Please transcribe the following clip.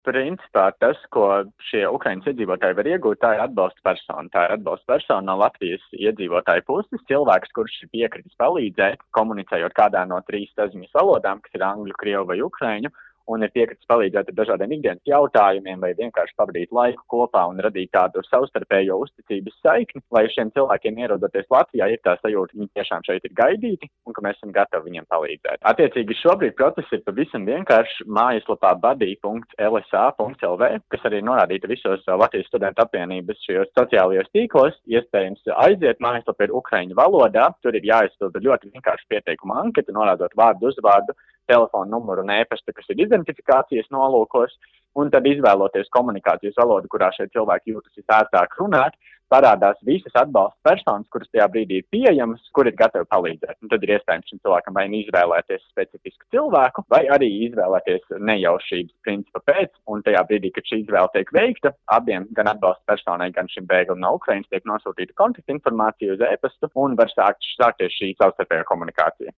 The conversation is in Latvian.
Principā tas, ko šie Ukrainas iedzīvotāji var iegūt, tā ir atbalsta persona. Tā ir atbalsta persona no Latvijas iedzīvotāju puses, cilvēks, kurš ir piekritis palīdzēt, komunicējot kādā no 3 saziņas valodām, kas ir angļu, krievu vai ukraiņu, un ir piekritis palīdzēt ar dažādiem ikdienas jautājumiem vai vienkārši pavadīt laiku kopā un radīt tādu savstarpējo uzticības saikni, lai šiem cilvēkiem ierodoties Latvijā ir tā sajūta, ka viņi tiešām šeit ir gaidīti un ka mēs esam gatavi viņiem palīdzēt. Attiecīgi šobrīd process ir pavisam vienkārši mājaslapā buddy.lsa.lv, kas arī ir norādīta visos Latvijas studentu apvienības šajos sociālajos tīklos. Iespējams aiziet mājaslapā ir ukraiņu valodā, tur ir jāizpilda ļoti vienkārši pieteikuma anketa, norādot vārdu, uzvārdu, telefonu numuru un e-pastu, kas ir identifikācijas nolūkos, un tad izvēloties komunikācijas valodu, kurā šie cilvēki jūtas visērtāk runāt, parādās visas atbalsta personas, kuras tajā brīdī ir pieejamas, kur ir gatavi palīdzēt. Un tad ir iespējams šim cilvēkam vai izvēlēties specifisku cilvēku, vai arī izvēlēties nejaušības principa pēc, un tajā brīdī, kad šī izvēle tiek veikta, abiem, gan atbalsta personai, gan šim bēglim no Ukrainas, tiek nosūtīta kontaktinformācija uz e-pastu, un var sākties šī savstarpējā komunikācija.